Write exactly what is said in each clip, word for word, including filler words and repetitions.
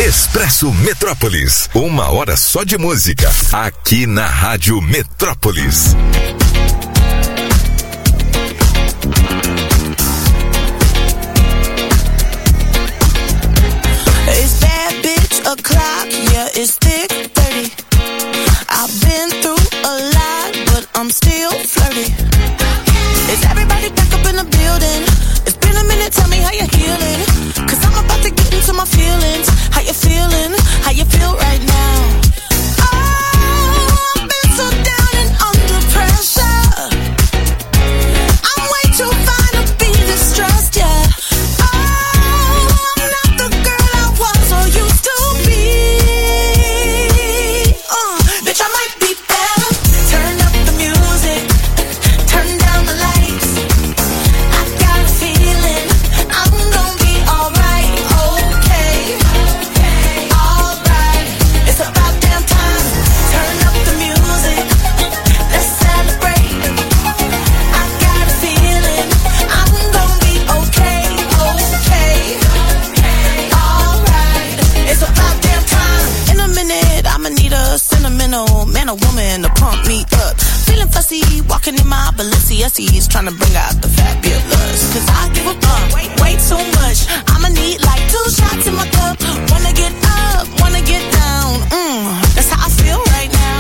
Expresso Metrópolis, uma hora só de música, aqui na Rádio Metrópolis. It's bad bitch o'clock, yeah, it's thick thirty. I've been through a lot, but I'm still flirty. Is everybody back up in the building? It's been a minute, tell me how you're healing. Cause I'm about to get into my feelings. How you feeling? How you feel right now? Oh, I've been so down and under pressure. I'm way too fine to be distressed, yeah. Oh, I'm not the girl I was or used to be. Uh, bitch, I might be better. Turn up the music, turn down the lights. I got a feeling I'm gonna be alright, okay, alright. It's about damn time. Turn up the music, let's celebrate. I got a feeling I'm gonna be okay, okay, alright. It's about damn time. In a minute, I'ma need a sentimental man or woman to pump me up. Feeling fussy, walking in my Balenciennes, trying to bring out the fabulous. Cause I give a fuck, way, way too much. I'ma need like two shots in my cup. Wanna get up, wanna get down. Mm, that's how I feel right now.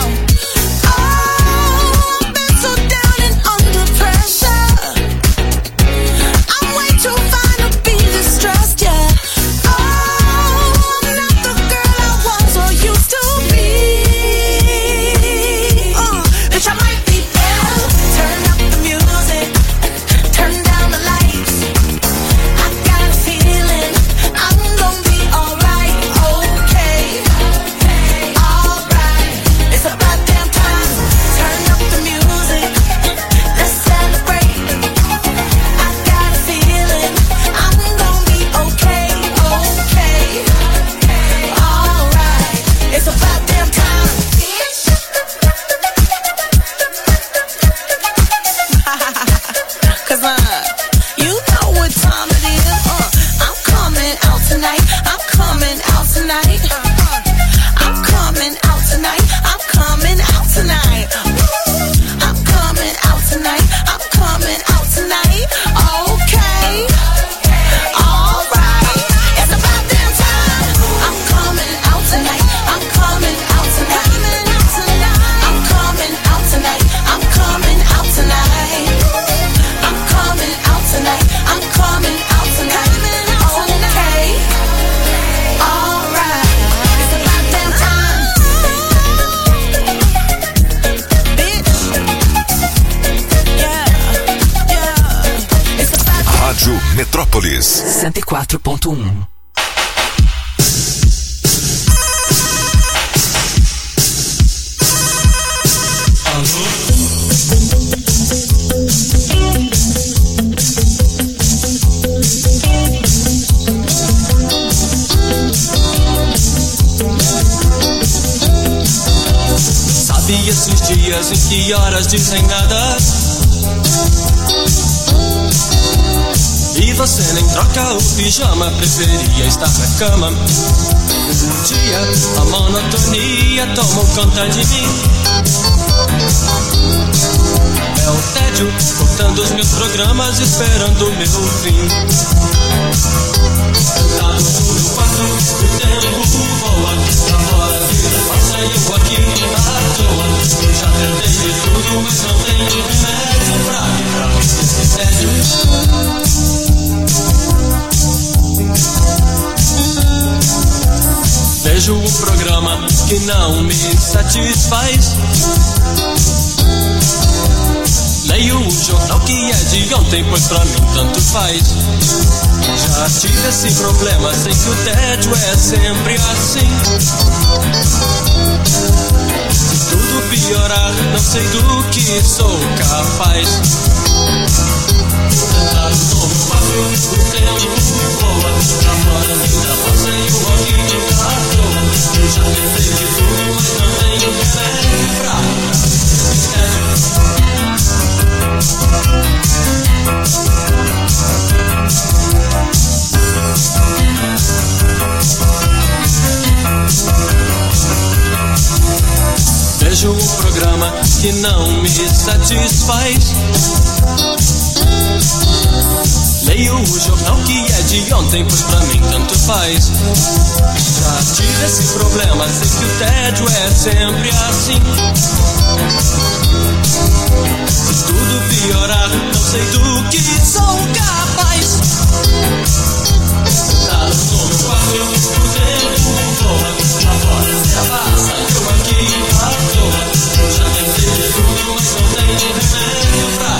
Oh, I've been so down and under pressure. I'm way too fine to be distressed, yeah. Oh, I'm not the girl I was or used to be. Uh, bitch, I might be better. Turn up the music, turn down the lights. I got a feeling I'm gonna be alright, okay, alright. It's about damn time. Turn up the music, let's celebrate. I got a feeling I'm gonna be okay, okay, alright. It's about damn time. Cause uh, you know what time it is. Uh, I'm coming out tonight. I'm coming out tonight. Uh, I'm coming out tonight. I'm coming out tonight. I'm coming out tonight. I'm coming out tonight. Okay. Alright. It's about damn time. I'm coming out tonight. I'm coming out tonight. I'm coming out tonight. I'm coming out tonight. I'm coming out tonight. I'm coming out tonight. Okay. Alright. It's about damn time. Bitch. Yeah. Yeah. It's about Rádio Metrópolis. cento e quatro ponto um. Sabe esses dias em que horas dizem nada e você nem troca o pijama, preferia estar na cama. Um dia a monotonia tomou conta de mim. É o tédio cortando os meus programas, esperando o meu fim. Sentado no meu quarto, o tempo voa. Pra fora vira passa e eu aqui à toa. Eu já tentei de tudo, mas não tenho remédio pra livrar desse tédio. Vejo o programa que não me satisfaz. Leio o jornal que é de ontem, pois pra mim tanto faz. Já tive esse problema, sei que o tédio é sempre assim. Se tudo piorar, não sei do que sou capaz. Sentado no meu quarto, o tempo voa. Pra fora ainda passa e o rock tá à toa. Eu já tentei de tudo, mas não tenho remédio pra esse tédio. que não me satisfaz. Leio o jornal que é de ontem, pois pra mim tanto faz. Já tive esse problema, sei que o tédio é sempre assim. Se tudo piorar, não sei do que sou capaz. Sentado no meu quarto, eu por dentro voa. Lá fora se abaixa, eu aqui à toa. Eu já tentei de tudo, mas não tenho remédio pra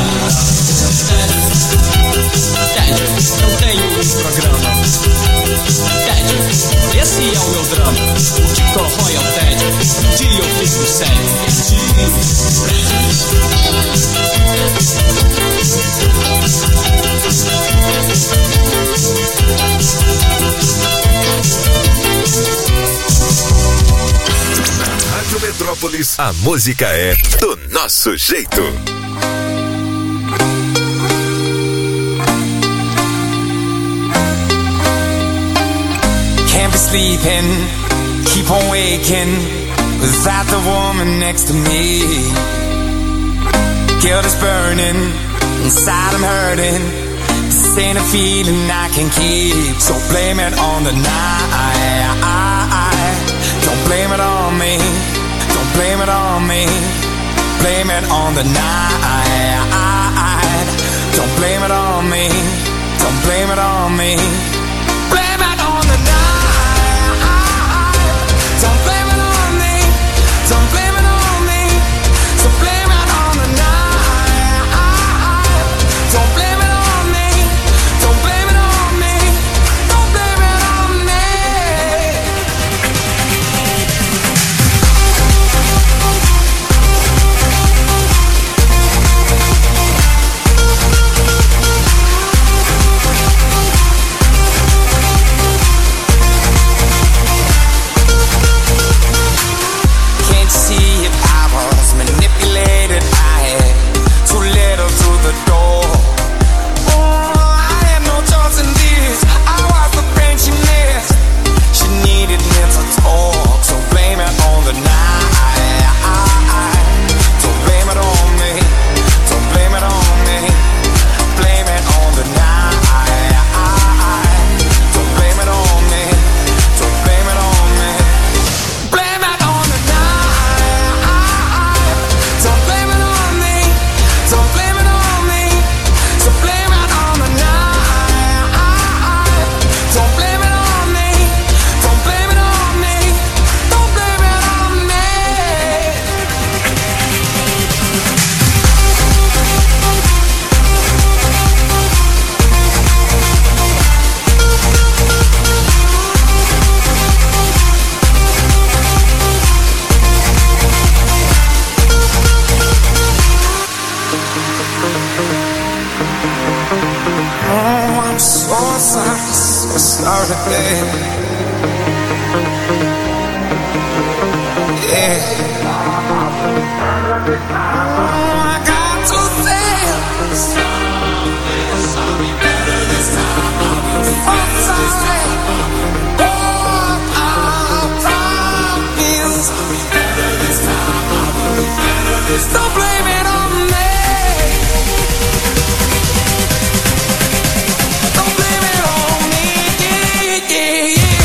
tédio, não tenho um programa. Tédio, esse é o meu drama. O que corrói é o tédio. Um dia eu fico sério. Rádio Metrópolis, a música é do nosso jeito. Can't be sleeping, keep on waking without the woman next to me. Guilt is burning, inside I'm hurting. This ain't a feeling I can keep, so blame it on the night. Don't blame it on me, don't blame it on me. Blame it on the night. Don't blame it on me, don't blame it on me. Blame it on the night. Don't blame it on me, don't blame it on me. So blame it on the night. Don't blame it on me, don't blame it on me. Don't blame it on me. Can't you see it? I was manipulated. I had too little to the door. Oh, I had no choice in this. I was the friend she missed. She needed me to talk, so blame it on the night. Don't blame it on me, don't blame it on me. Blame it on the night. Don't blame it on me, don't blame it on me. Blame it on the night. Don't blame it on me, don't blame it on me. So blame it on the night. Don't blame it on me, don't blame it on me. Don't blame it on me. Oh, I'm so sorry, so sorry, babe. Yeah. Oh, I got to say I'm sorry, better this time. I'm sorry. Oh, I promise. Better this time. Don't blame it on me. Don't blame it on me. Yeah, yeah, yeah.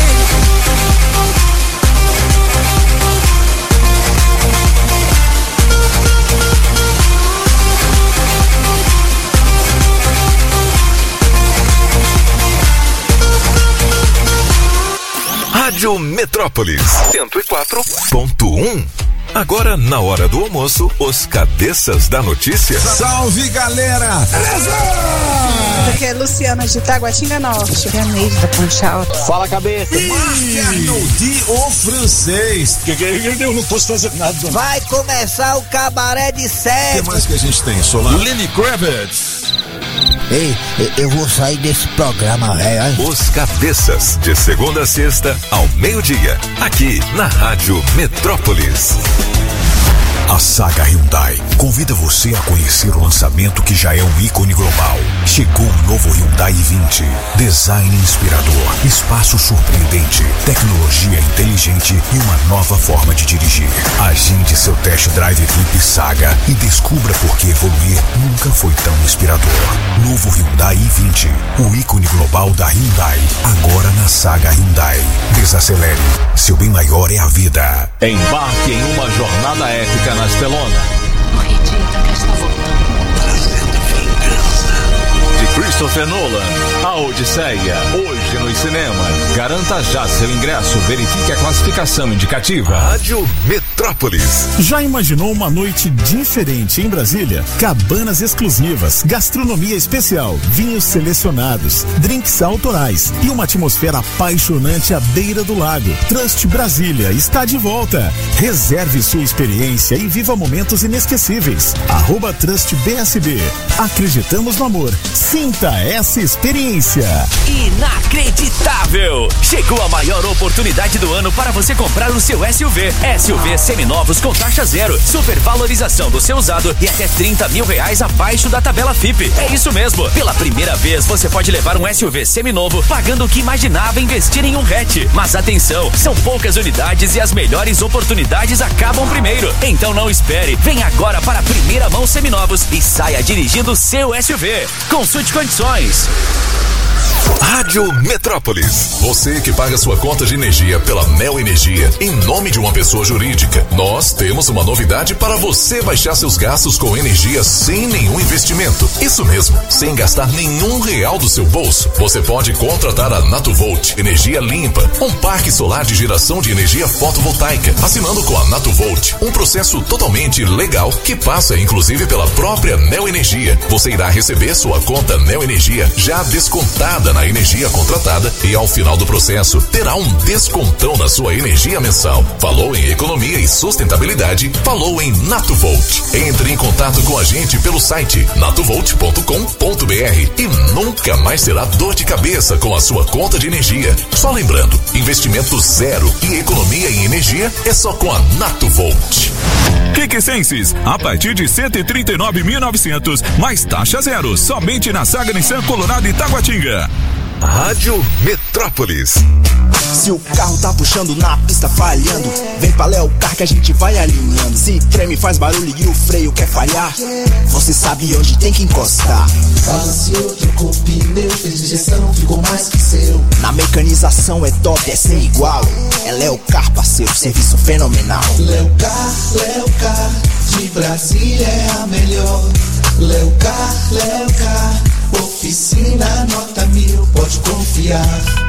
Rádio Metrópolis cento e quatro ponto um. Agora, na hora do almoço, os cabeças da notícia. Salve, galera! Aqui é Luciana de Taguatinga Norte. É a Neide da Ponte Alta. Fala, cabeça. Marc Arnoldi, o francês. Que que eu não posso fazer nada. Vai começar o cabaré de O sete. que mais que a gente tem, Solar? Lenny Kravitz. Ei, eu vou sair desse programa, velho. Os cabeças, de segunda a sexta, ao meio-dia, aqui na Rádio Metrópolis. A Saga Hyundai convida você a conhecer o lançamento que já é um ícone global. Chegou o novo Hyundai i vinte. Design inspirador, espaço surpreendente, tecnologia inteligente e uma nova forma de dirigir. Agende seu test drive Eclipse Saga e descubra por que evoluir nunca foi tão inspirador. Novo Hyundai i vinte, o ícone global da Hyundai, agora na Saga Hyundai. Desacelere, seu bem maior é a vida. Embarque em uma jornada épica na Estelona. O Ridita que está voltando, trazendo vingança. De Christopher Nolan, A Odisseia, hoje nos cinemas. Garanta já seu ingresso, verifique a classificação indicativa. Rádio Metrópolis. Já imaginou uma noite diferente em Brasília? Cabanas exclusivas, gastronomia especial, vinhos selecionados, drinks autorais e uma atmosfera apaixonante à beira do lago. Trust Brasília está de volta. Reserve sua experiência e viva momentos inesquecíveis. Arroba Trust B S B. Acreditamos no amor. Sinta essa experiência. Inacreditável! Chegou a maior oportunidade do ano para você comprar o seu S U V. S U V seminovos com taxa zero, supervalorização do seu usado e até trinta mil reais abaixo da tabela F I P. É isso mesmo. Pela primeira vez você pode levar um S U V seminovo pagando o que imaginava investir em um hatch. Mas atenção, são poucas unidades e as melhores oportunidades acabam primeiro. Então não espere. Vem agora para a primeira mão seminovos e saia dirigindo o seu S U V. Consulte condições. Rádio Metrópolis. Você que paga sua conta de energia pela Neo Energia em nome de uma pessoa jurídica, nós temos uma novidade para você baixar seus gastos com energia sem nenhum investimento. Isso mesmo, sem gastar nenhum real do seu bolso. Você pode contratar a Natuvolt Energia Limpa, um parque solar de geração de energia fotovoltaica, assinando com a Natuvolt, um processo totalmente legal que passa inclusive pela própria Neo Energia. Você irá receber sua conta Neo Energia já descontada na energia contratada e ao final do processo terá um descontão na sua energia mensal. Falou em economia e sustentabilidade? Falou em Natuvolt. Entre em contato com a gente pelo site natuvolt ponto com ponto br e nunca mais terá dor de cabeça com a sua conta de energia. Só lembrando, investimento zero e economia em energia é só com a Natuvolt. Quiquecenses, a partir de cento e trinta e nove mil e novecentos, mais taxa zero, somente na Saga Nissan Colorado e Taguatinga. Rádio Metrópolis. Se o carro tá puxando na pista falhando, vem pra Léo Car que a gente vai alinhando. Se treme, faz barulho e o freio quer falhar, você sabe onde tem que encostar. Balanceou, trocou pneu, fez injeção, ficou mais que seu. Na mecanização é top, é sem igual. É Léo Car, parceiro, serviço fenomenal. Léo Car, Léo Car, de Brasília é a melhor. Léo Car, Léo Car, oficina nota mil, pode confiar.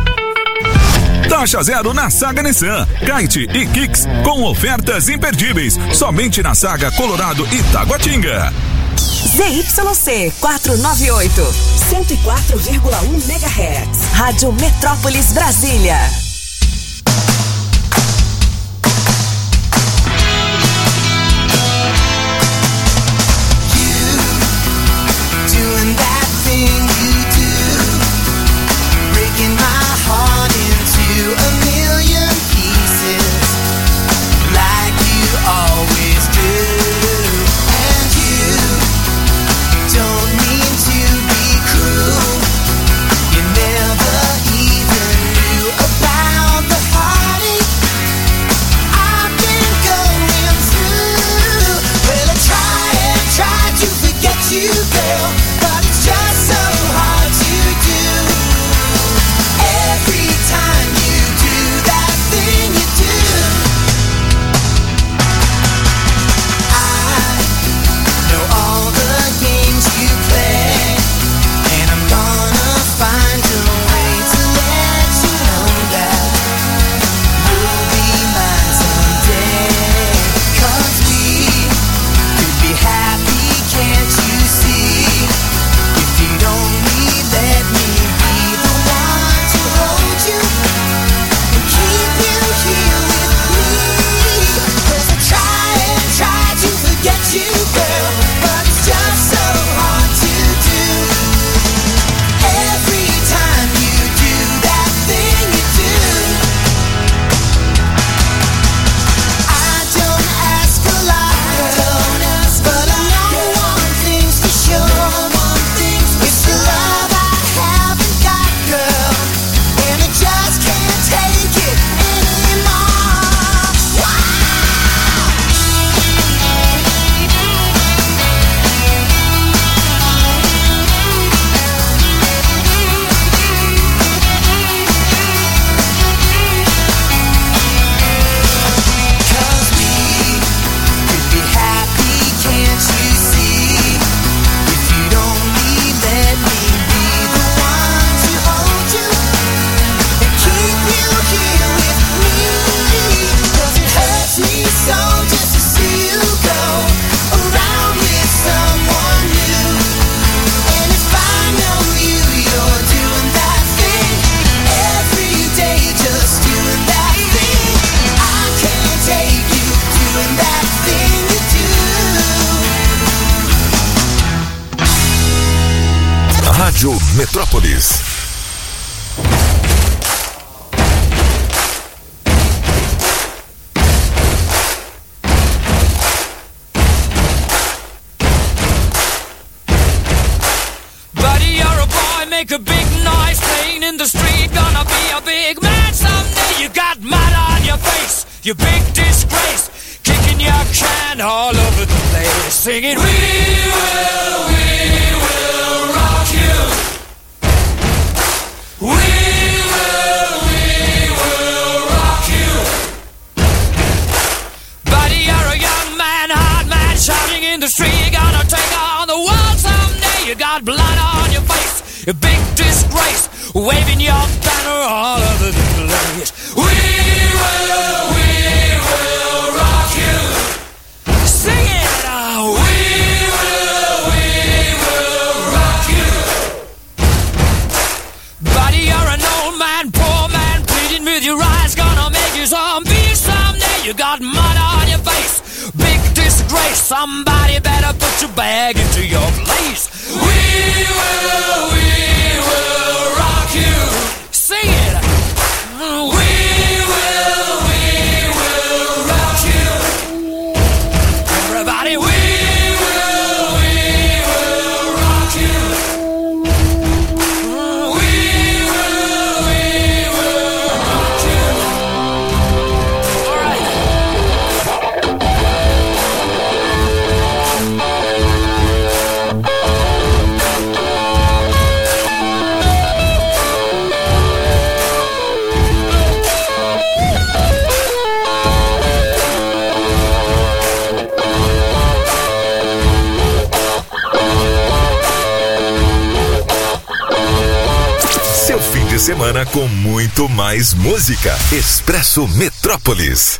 Taxa zero na Saga Nissan, Kite e Kicks com ofertas imperdíveis, somente na Saga Colorado e Taguatinga. Z Y C quatrocentos e noventa e oito, cento e quatro vírgula um megahertz. Rádio Metrópolis Brasília. Never even knew about Rádio Metrópolis. Buddy, you're a boy, make a big noise, playing in the street, gonna be a big man someday. You got mud on your face, you big disgrace, kicking your can all over the place, singing, we will, we will rock you. We will, we will rock you. Buddy, you're a young man, hard man, shouting in the street, you're gonna take on the world someday. You got blood on your face, a big disgrace, waving your banner all over the place. We will, we will rock you. Sing it now. We will, we will rock you. Buddy, you're an old man, poor man, pleading with your eyes, gonna make you zombie someday. You got mud on your face, big disgrace, somebody better put your bag into your place. We will, we will rock you. Sing it. We will, we will rock you. Everybody, we will, we will rock you. We will, we will rock you. All right. Seu fim de semana com muito mais música. Expresso Metrópolis.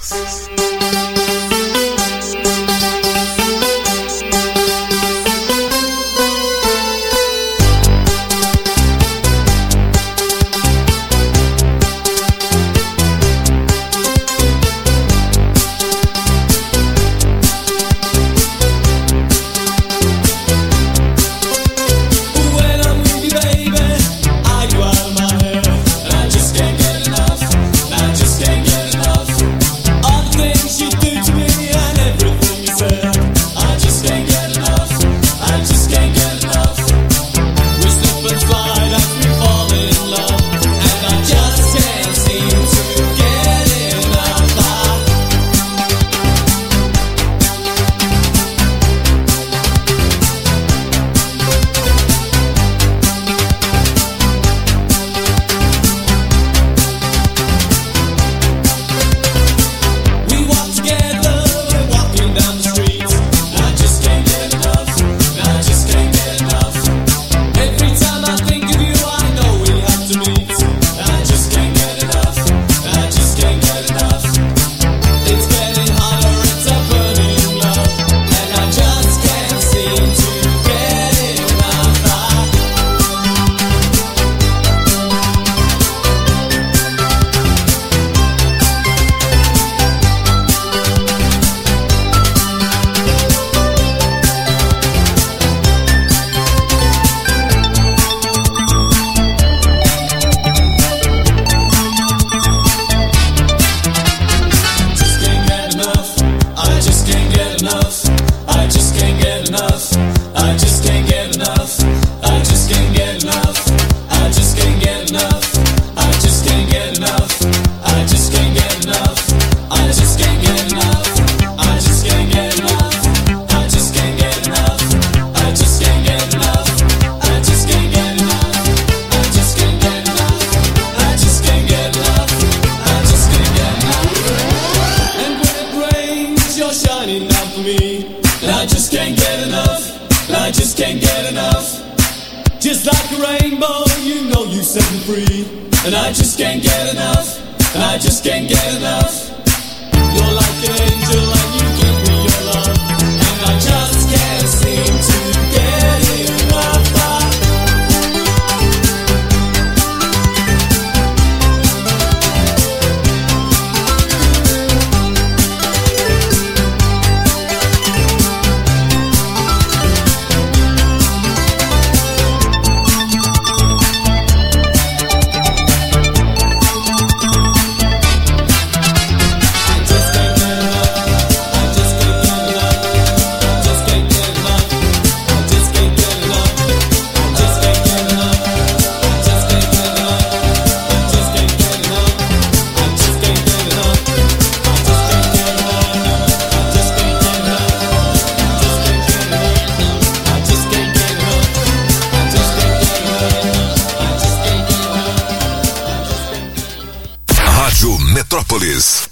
Metrópolis.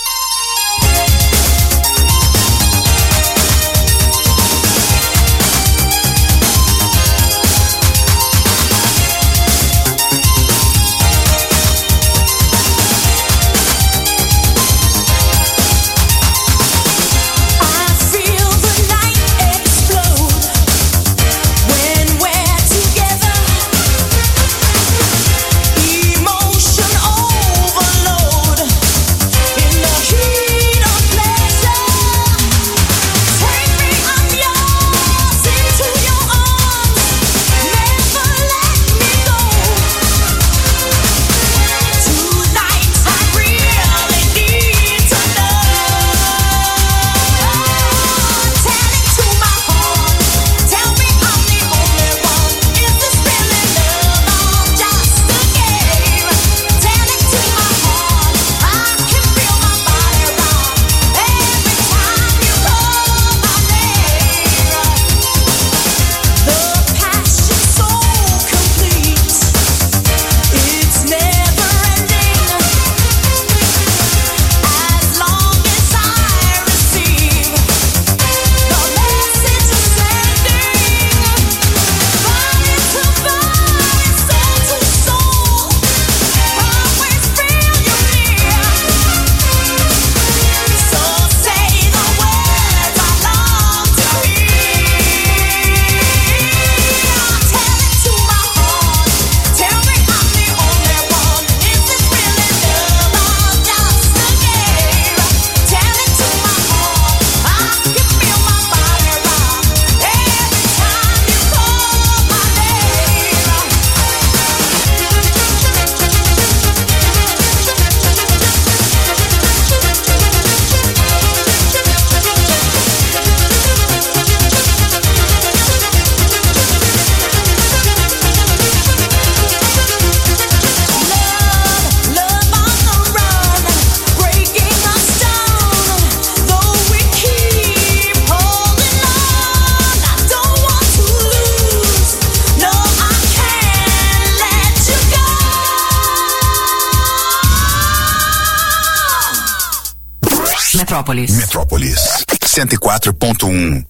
Metrópolis. Metrópolis. cento e quatro ponto um.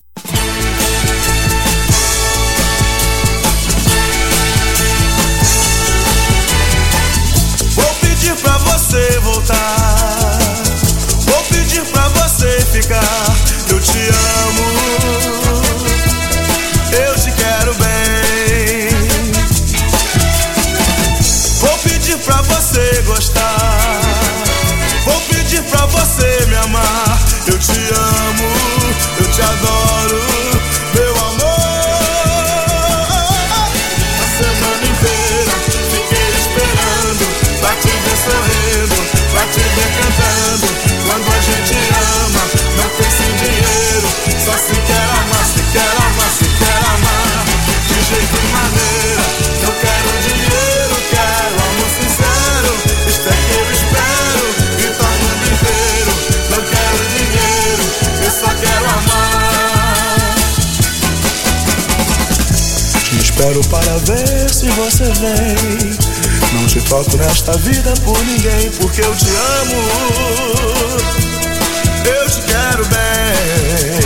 Vou pedir pra você voltar. Vou pedir pra você ficar. Eu te amo. Eu te quero bem. Vou pedir pra você gostar. Vou pedir pra você me amar. Eu te amo, eu te adoro, meu amor. A semana inteira fiquei esperando pra te ver sorrindo, pra te ver cantando. Quando a gente ama, não pensa em dinheiro. Só se quer amar, se quer amar, se quer amar. De jeito e maneira, não quero dinheiro, quero amor sincero. Isto é que eu espero. Inteiro. Não quero dinheiro, eu só quero amar. Te espero para ver se você vem. Não te troco nesta vida por ninguém, porque eu te amo. Eu te quero bem.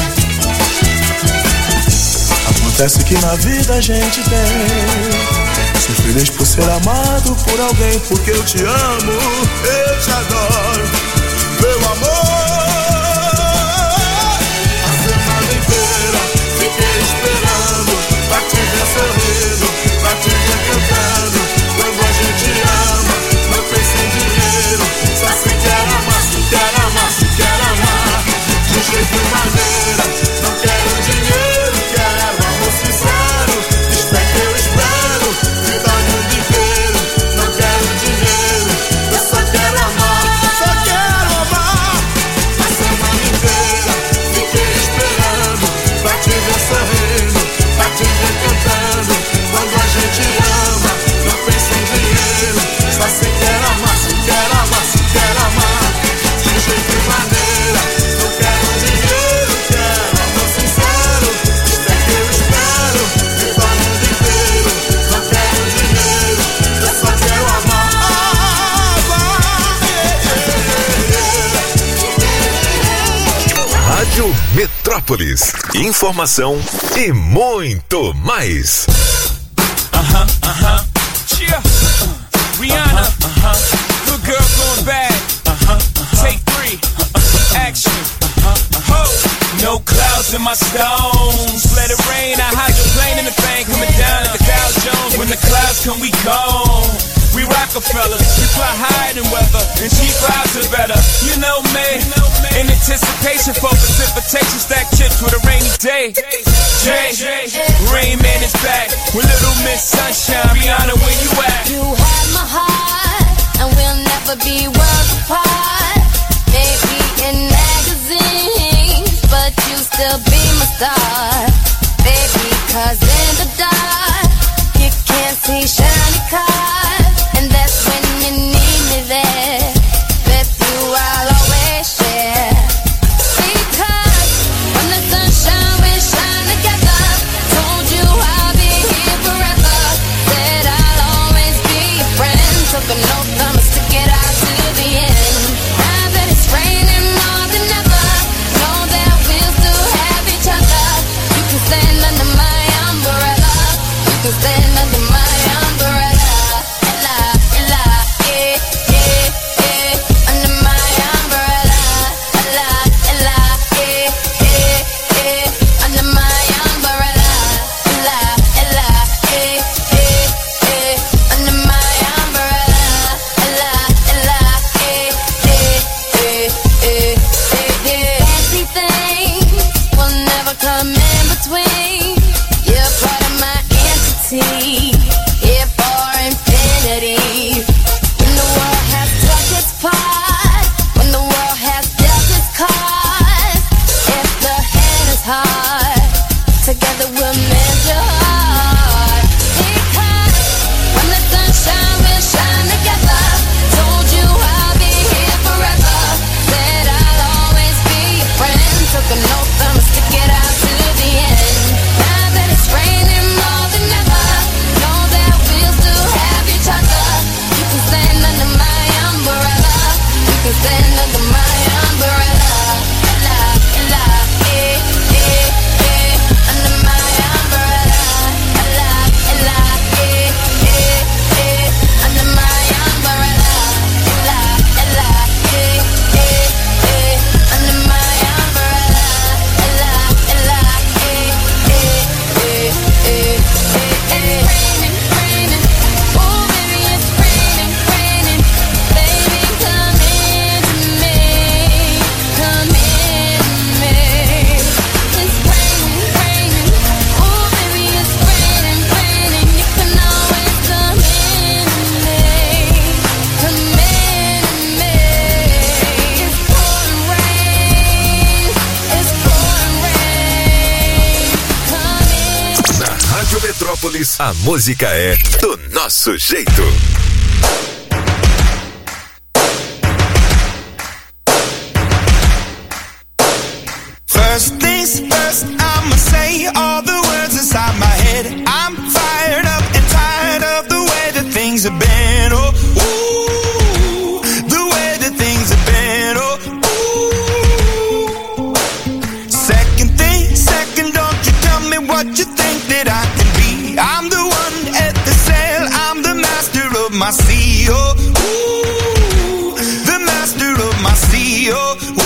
Acontece que na vida a gente tem. Sou feliz por ser amado por alguém, porque eu te amo, eu te adoro, meu amor. A semana inteira fiquei esperando pra te ver sorrindo, pra te ver cantando. Quando a gente ama, não pensa em dinheiro. Só se quer amar, se quer amar, se quer amar. De jeito e maneira, não quero dinheiro, quero amor sincero. Isto é que eu espero. Sorrindo, pra te ver cantando. Quando a gente ama, Metrópolis. Informação e muito mais. Uh-huh, uh-huh. Cheer. Uh, Rihanna. Uh-huh, uh-huh. Good girl going bad. Uh-huh, uh-huh. Take three. Uh-huh. Action. Uh-huh, uh-huh. No clouds in my stones. Let it rain. I hydroplane in the thing coming down at the Dow Jones. When the clouds come, we gone. We Rockefellers, we fly higher than weather, and cheap clouds are better. You know me, in anticipation for precipitation, stack chips with a rainy day. Jay, Rain Man is back with Little Miss Sunshine. Rihanna, where you at? You have my heart, and we'll never be worlds apart. Maybe in magazines, but you still be my star. Baby, cause in the dark, you can't see shiny cars. And that's when you need me there. With you I'll always share. Because when the sunshine we shine together. Told you I'll be here forever. Said I'll always be your friend. Took an oath I'ma stick it out to the end. Now that it's raining more than ever, know that we'll still have each other. You can stand under my umbrella. You can stand under my umbrella. A música é do nosso jeito. First things first, I'ma say all the words inside my head. I'm fired up and tired of the way that things have been. Oh, ooh, the way that things have been. Oh, ooh. Second thing, second, don't you tell me what you think that I can be. I'm the one at the sail, I'm the master of my sea. Oh, ooh, the master of my sea. Oh, ooh.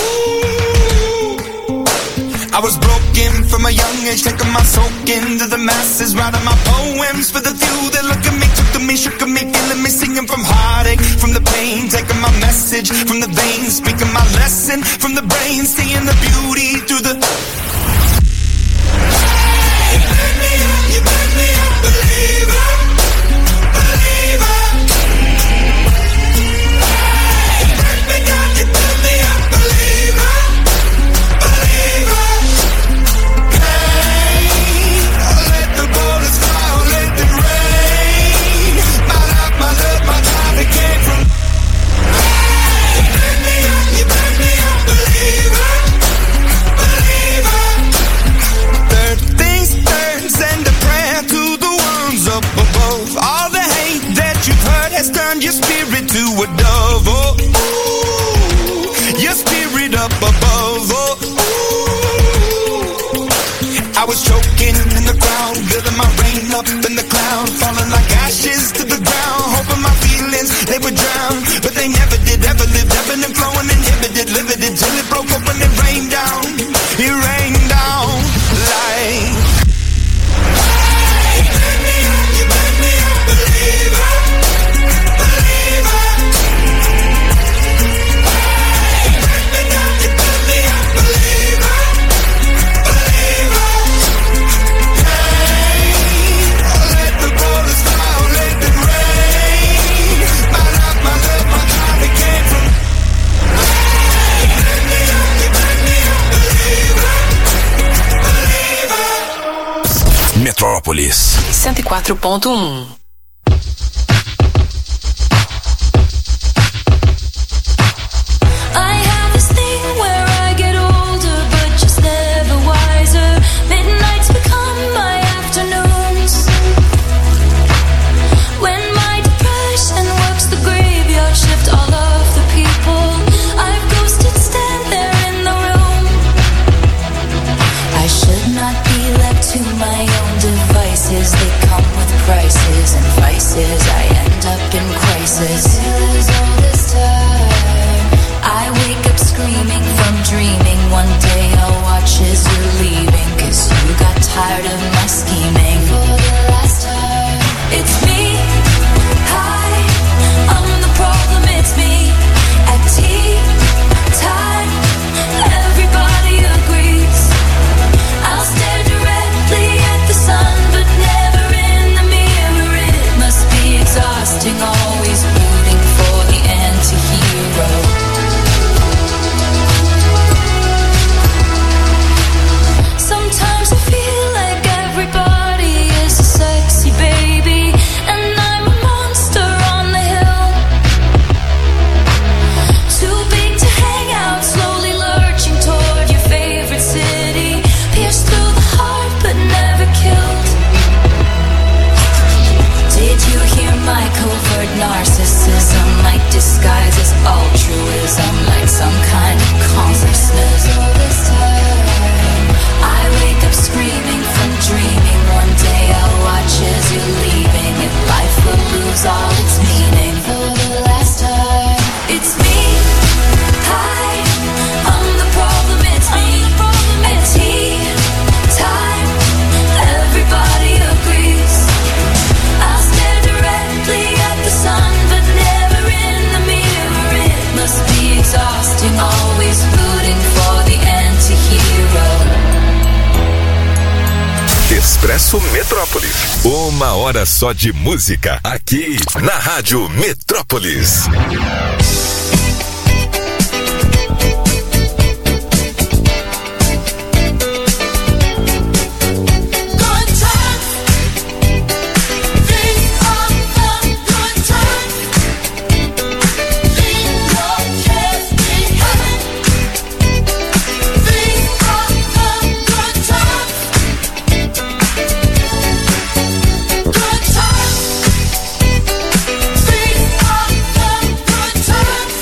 I was broken from a young age, taking my soak into the masses, writing my poems for the few that look at me, took to me, shook at me, feeling me, singing from heartache, from the pain, taking my message from the veins, speaking my lesson from the brain, seeing the beauty through the... You make me up, you make me a believer, believer. You make me down, you build me up, believer, believer. Pain, let the bullets fly, let them rain. My life, my love, my time, it came from. You make me up, you make me a believer, believer. Third things third, send a prayer to the ones up above. All the hate that you've heard has turned your spirit to a dove. Oh, ooh, your spirit up above. Oh, ooh. was choking in the crowd, building my rain up in the cloud, falling like ashes to the ground, hoping my feelings, they would drown, but they never did, ever lived, ebbing and flowing, inhibited, limited, till it broke open and rained down, it rained down like... Hey, let me up, you let me up, believer, believer. Hey, let me up, you let me up, believer, believer. Hey, let the borders down, let it rain. My love, my love, my heart, it came from... Hey, let me up, you let me up, believer, believer. Metrópolis cento e quatro ponto um. I have this thing where I get older, but just never wiser. Midnights become my afternoons. When my depression works the graveyard shift, all of the people I've ghosted stand there in the room. I should not be left to my own devices. They come with prices and vices. I end up in crisis. All this time I wake up screaming from dreaming. One day I'll watch as you're leaving, 'cause you got tired of my scheming. For the last time, it's me. Hi, I'm the problem, it's me. At tea time, everybody agrees. I'll stare directly at the sun, but never in the mirror. It must be exhausting, always rooting for the anti-hero. Sometimes I feel like everybody is a sexy baby, and I'm a monster on the hill. Too big to hang out, slowly lurching toward your favorite city. Pierced through the heart, but never killed. Did you hear my covert narcissism? Like disguise as altruism, like some kind of consciousness. All this time I wake up screaming from dreaming. One day I'll watch as you're leaving, and life will lose all its meaning. For the last time, it's me. Hi, I'm the problem, it's me. At tea time, everybody agrees. I'll stare directly at the sun, but never in the mirror. It must be exhausting, always rooting for the anti-hero. Expresso Metrópolis. Uma hora só de música aqui na Rádio Metrópolis. Good times.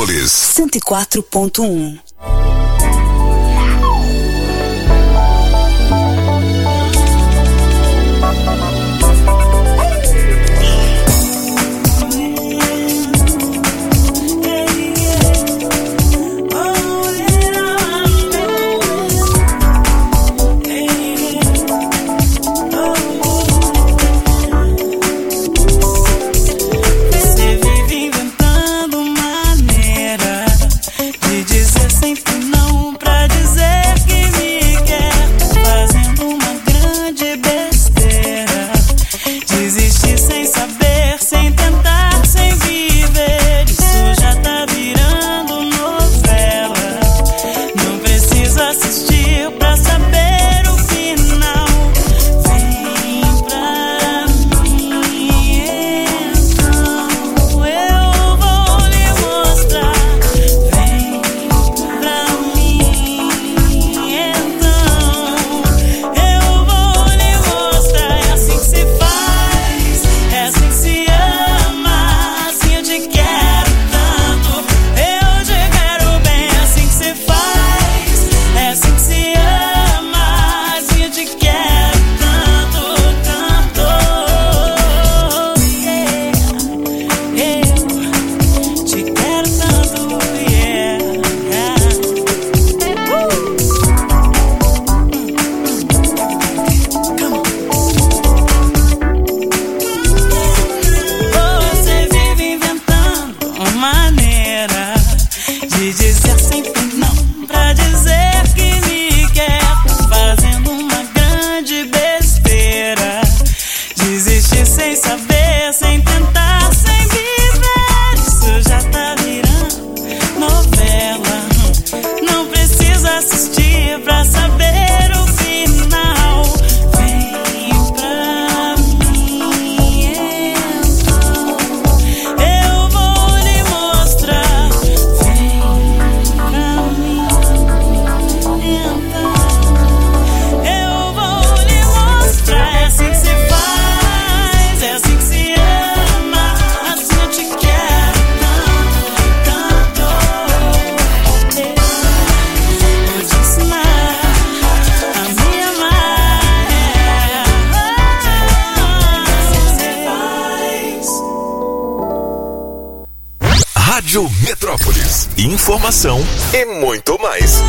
Metrópolis. cento e quatro ponto um. Rádio Metrópolis. Informação e muito mais.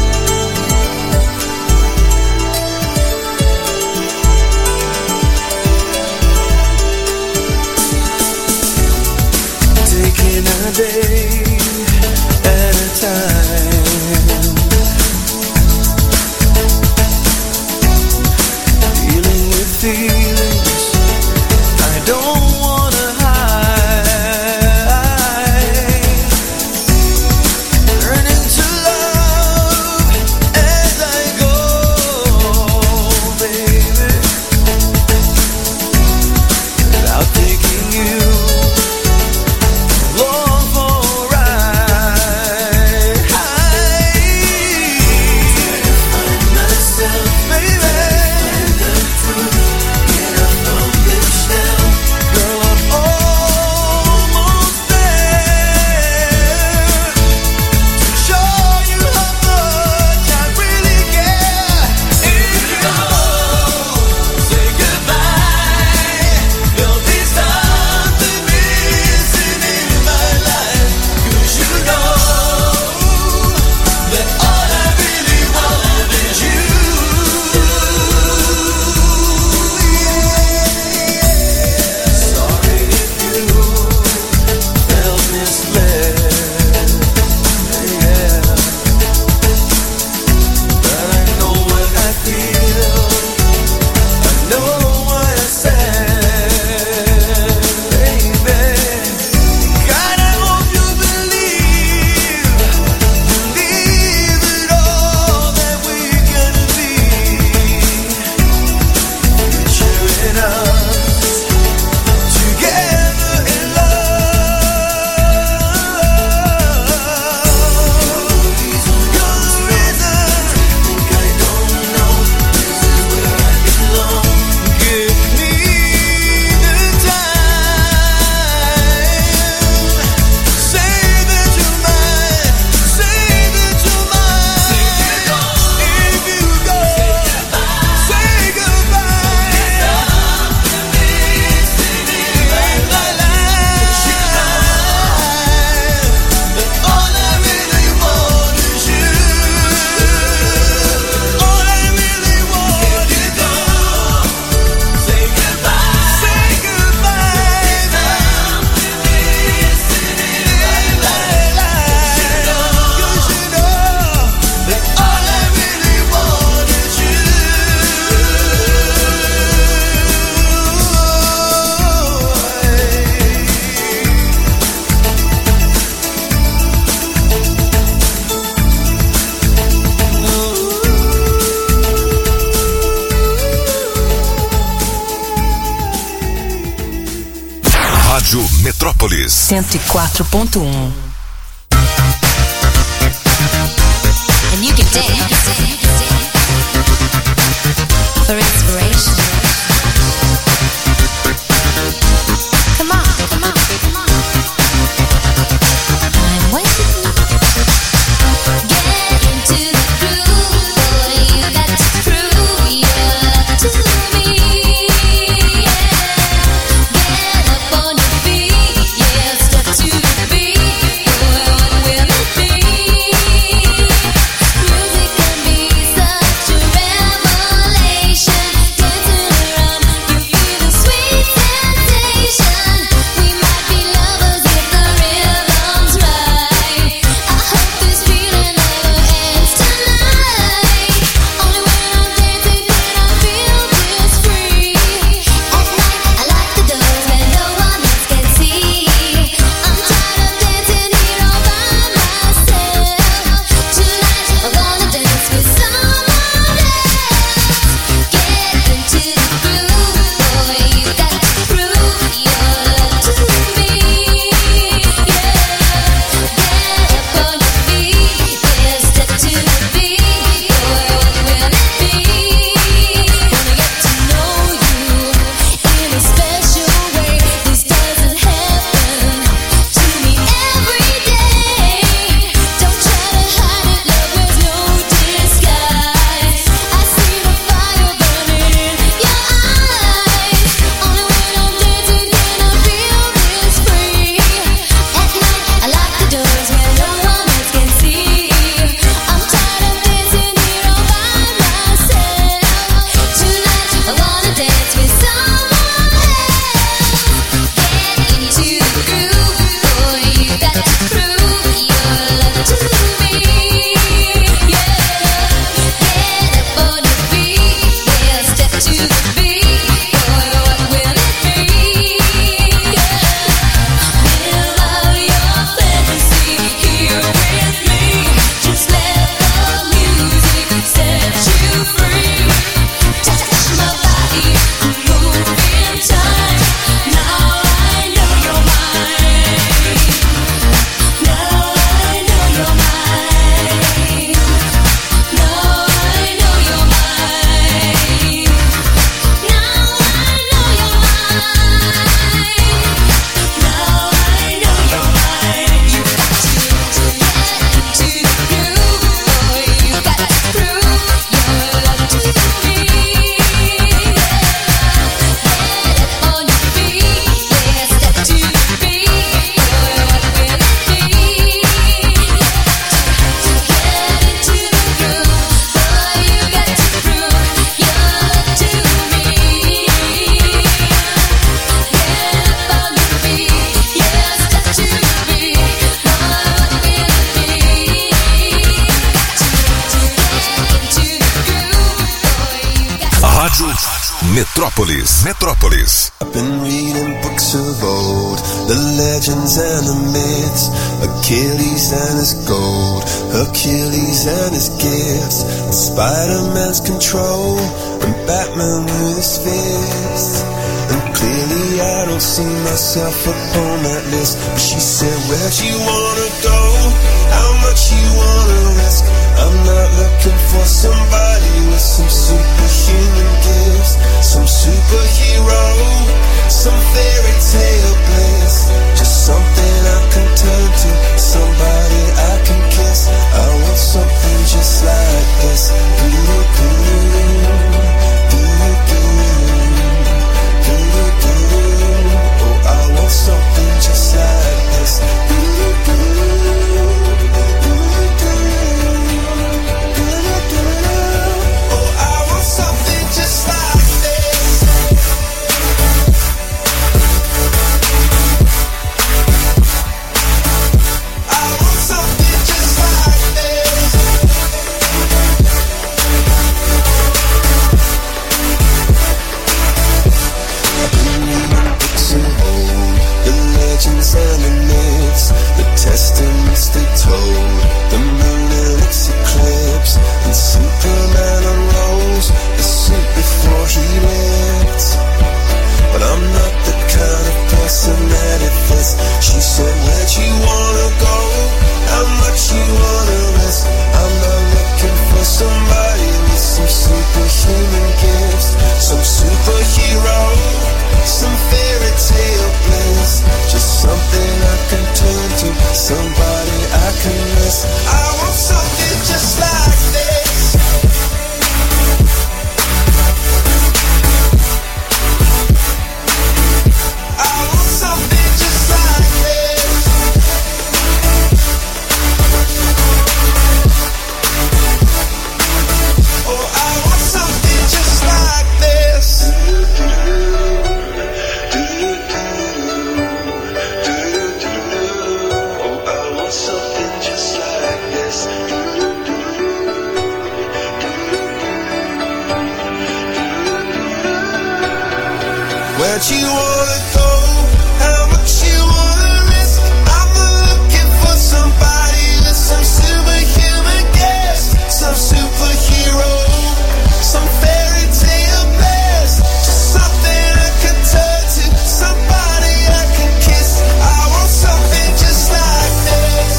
Taking a day at a time, dealing with feelings I don't wanna hide, learning to love as I go, baby, without taking you long for Metrópolis. cento e quatro ponto um. And you can dance for inspiration. Come on, come on, come on. I'm waiting. Get into the groove, boy. You got to prove your love to me. Yeah. Get up on your feet, yeah. Step to the beat, boy. What will it be? Music can be such a revelation. Dancing around, you feel the sweet sensation. We might be lovers if the rhythm's right. I hope this feeling never ends tonight. Only when I'm dancing can I feel this free. At night I lock the doors where no one else can see. I'm tired of dancing here all by myself. Tonight I'm gonna dance with someone else. Get into the groove, boy. You got to prove your love to me. Yeah. Get up on your feet, yeah. Step to the beat, boy. What will it be? Wanna get to know you in a special way. This doesn't happen to me every day. Don't try to hide it, love. There's no disguise. I see the fire burning in your eyes. Only when I'm dancing can I feel this free. At night I lock the doors where no one else can see. I'm tired of dancing here all by myself. Tonight I wanna dance with someone else. Get into the groove, boy. You got to prove your love to me. Yeah. Get up on your feet, yeah. Step to the beat, boy. What will it be? Yeah. Live out your fantasy here with me. Just let the music set you free. Touch my body, move in time. Now I know you're mine. Now I know you're mine. Now I know you're mine. Now I know you're mine. Now I know you're mine. You got to get into the groove, boy. You got to prove your love to me. Get up on your feet, yeah. Step to the beat, boy. What will it be? Get into the groove, boy. You got to prove your love to me. Get up on your feet, yeah. Step to the beat, boy. What will it be? Rádio Metrópolis. Metrópolis. I've been reading books of old, the legends and the myths, Achilles and his gold, Hercules and his gifts, Spider-Man's control, and Batman with his fists. And clearly I don't see myself upon that list. But she said, where'd you wanna go? How much you wanna risk? I'm not looking for somebody with some superhuman gifts, some superhero, some fairy tale bliss. Just something I can turn to, somebody I can kiss. I want something just like this. Oh, I want something just like this. much you wanna go, how much you wanna risk. I'm looking for somebody with some superhuman gifts, some superhero, some fairy tale bliss, just something I can turn to, somebody I can kiss. I want something just like this.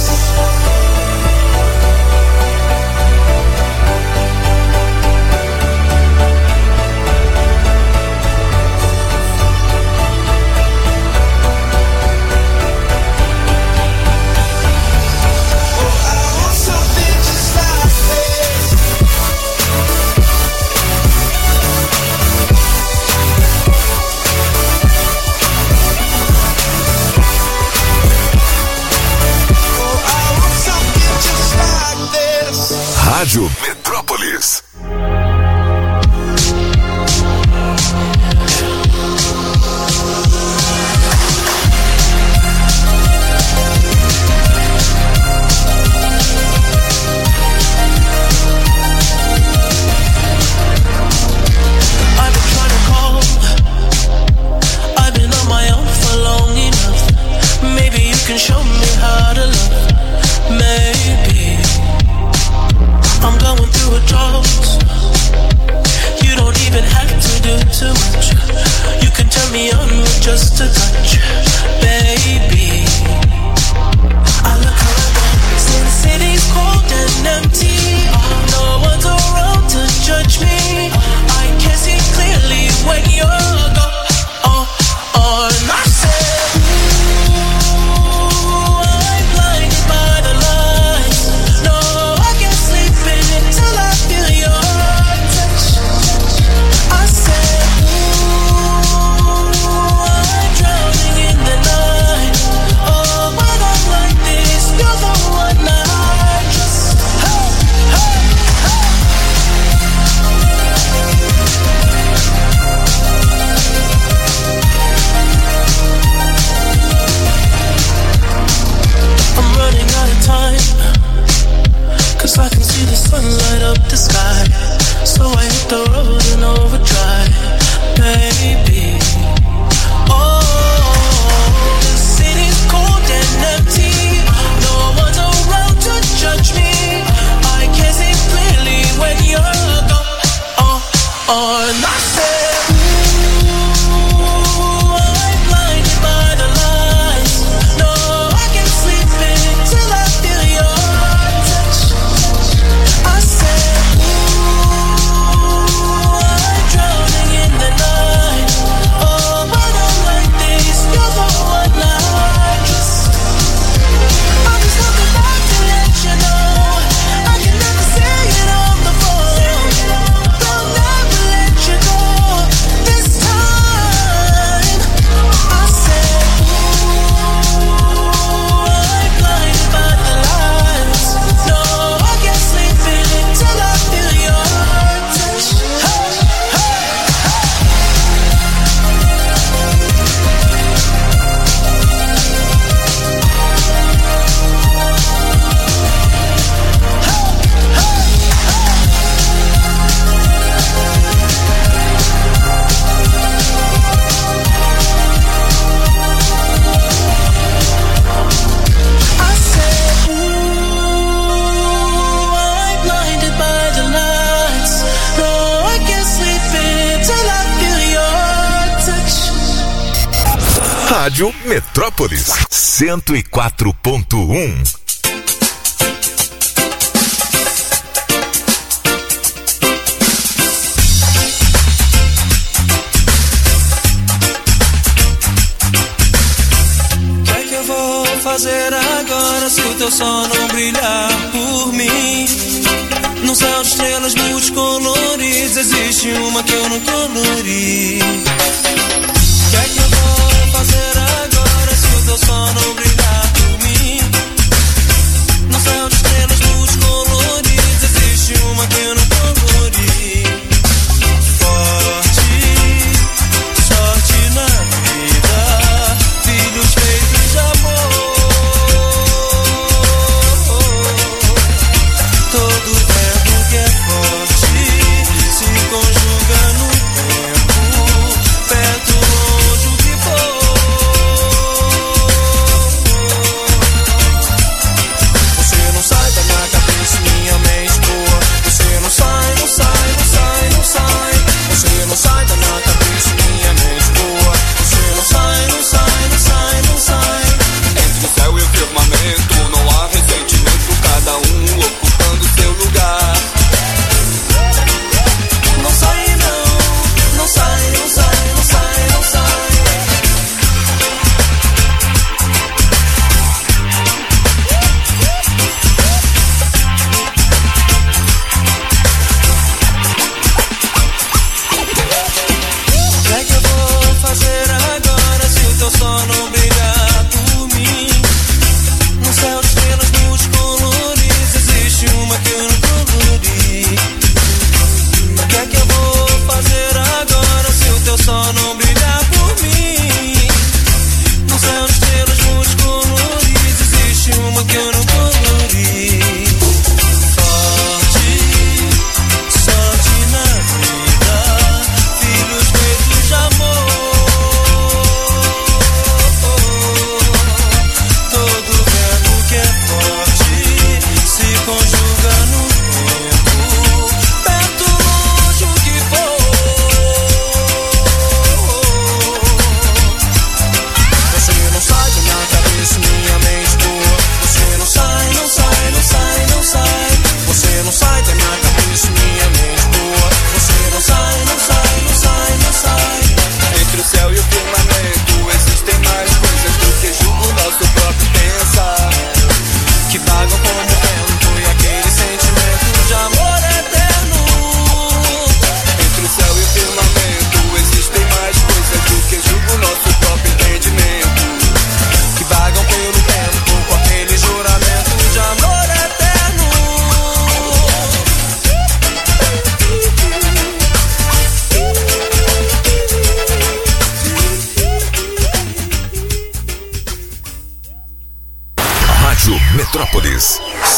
Rádio Metrópolis. Can show me how to love, maybe. I'm going through a drought. You don't even have to do too much. You can turn me on with just a touch, baby. I look around, since the city's cold and empty, no one's around to judge me. I can see clearly when you're gone. Oh, oh, and I said, I can see the sun light up the sky, so I hit the road and overdrive, baby. Oh, the city's cold and empty, no one's around to judge me. I can see clearly when you're gone. Oh, oh, and I said, ooh, I'm blinded by the lights. No, I can't sleep until I feel your touch. I said, ooh, I'm drowning in the night. Oh, when I'm like this, you're the one I just. I'm just looking back to let you know I can never say it on the phone. They'll never let you go this time. I said, ooh, I'm blinded by the lights. No, I can't sleep until I feel your touch. Hey, hey, I said, ooh, I'm blinded by the lights. No, I can't sleep until I feel your touch. Rádio Metrópolis cento e quatro ponto um. O que é que eu vou fazer agora se o teu sol não brilhar por mim? Num céu de estrelas multicoloridas existe uma que eu não colori. O que é que eu vou fazer agora se o teu sol não brilhar por mim? Num céu de estrelas multicoloridas existe uma que eu não colori. Sorte, sorte na vida, filhos feitos de amor. Todo verbo que é forte se conjuga no tempo, perto, longe.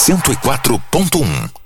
cento e quatro ponto um.